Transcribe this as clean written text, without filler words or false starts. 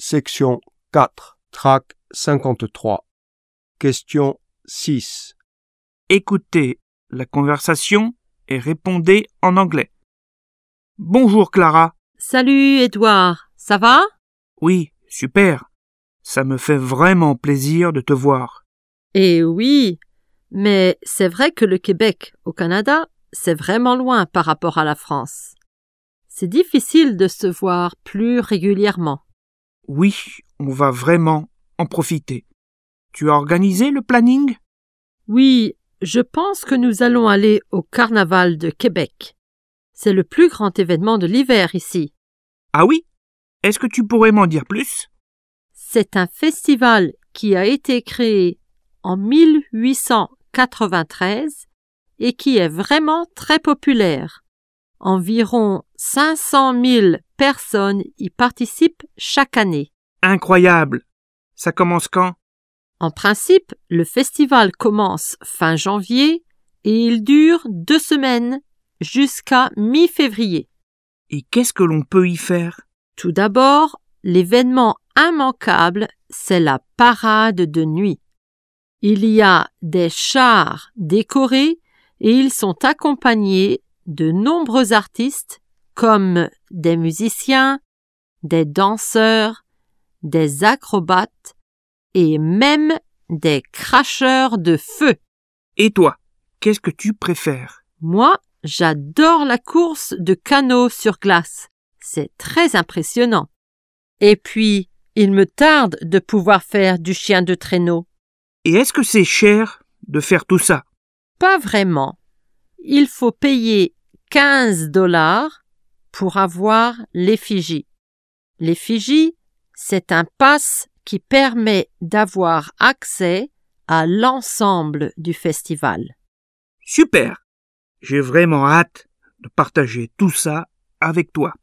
Section 4, tract 53. Question 6. Écoutez la conversation et répondez en anglais. Bonjour Clara. Salut Edouard, ça va? Oui, super. Ça me fait vraiment plaisir de te voir. Eh oui, mais c'est vrai que le Québec, au Canada, c'est vraiment loin par rapport à la France. C'est difficile de se voir plus régulièrement. Oui, on va vraiment en profiter. Tu as organisé le planning? Oui, je pense que nous allons aller au Carnaval de Québec. C'est le plus grand événement de l'hiver ici. Ah oui? Est-ce que tu pourrais m'en dire plus? C'est un festival qui a été créé en 1893 et qui est vraiment très populaire. Environ 500 000 personnes y participent chaque année. Incroyable! Ça commence quand? En principe, le festival commence fin janvier et il dure 2 semaines jusqu'à mi-février. Et qu'est-ce que l'on peut y faire? Tout d'abord, l'événement immanquable, c'est la parade de nuit. Il y a des chars décorés et ils sont accompagnés de nombreux artistes comme des musiciens, des danseurs, des acrobates et même des cracheurs de feu. Et toi, qu'est-ce que tu préfères? Moi, j'adore la course de canot sur glace. C'est très impressionnant. Et puis, il me tarde de pouvoir faire du chien de traîneau. Et est-ce que c'est cher de faire tout ça? Pas vraiment. Il faut payer 15 $ pour avoir l'effigie. L'effigie, c'est un pass qui permet d'avoir accès à l'ensemble du festival. Super! J'ai vraiment hâte de partager tout ça avec toi.